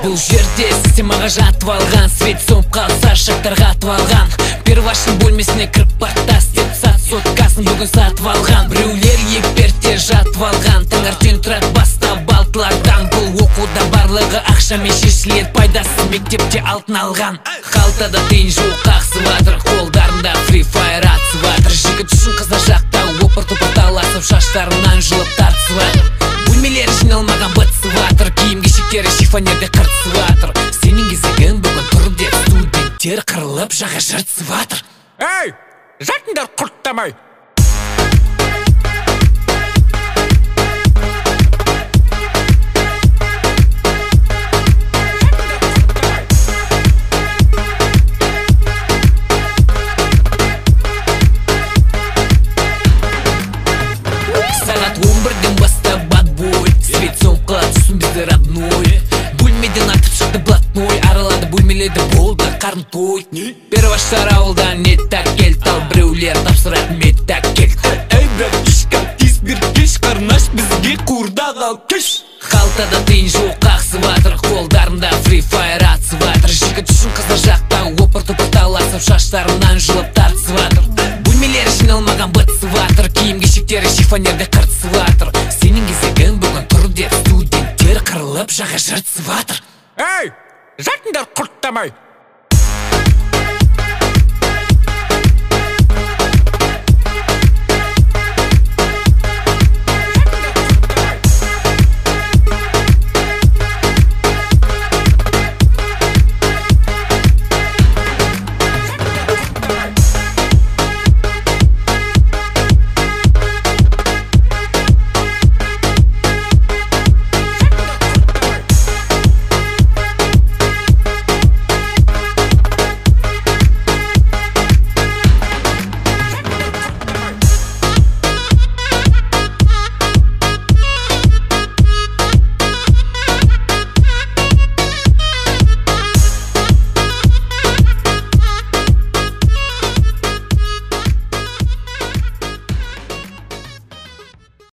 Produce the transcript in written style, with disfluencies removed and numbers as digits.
Бұл жерде системаға жатып алған, свет сөніп қалса шақтарға атып алған. Первашын бөлмесіне кіріп бартас деп сат соткасын бүгін сатып алған. Біреулер екперте жатып алған, таңертең тұрады бастап алтылардан. Бұл оқуда барлығы ақшамен шешіледі, пайдасыз мектепте алтын алған. Қалтада тиын жоқ қақсып жатыр, қолдарында Free Fire атысып жатыр. Жігіт үшін қыздар жақта опыр-топыр таласып, шаштарынан жұлып тартысып жатыр. Бөлмелері жиналмаған бытысып жатыр, киім-кешектері шифонерде қыртысып жатыр. Сенің кезегің бүгін тұр деп студенттер қырылып жаға жыртысып жатыр. Ей, жатыңдар құрттамай. Сағат 11-ден бастап отбой, свет сөніп қалады, түсін біздер родной. Бөлмеден атып шықты блатной, аралады бөлмеледі болды қарым той. Перваштар ауылдан неттак келді, ал біреулер тапсыратын меттак келді. Ей, братишка, тез бір кеш, қарнаш бізге қуырдақ ал кеш. Қалтада тиын жоқ қақсып жатыр, қолдарында Free Fire атысып жатыр. Жігіт үшін қыздар жақта опыр-топыр таласып, шаштарынан жұлып тартысып жатыр. Бөлмелері жиналмаған бытысып жатыр, киім-кешектері шифонерде қыртысып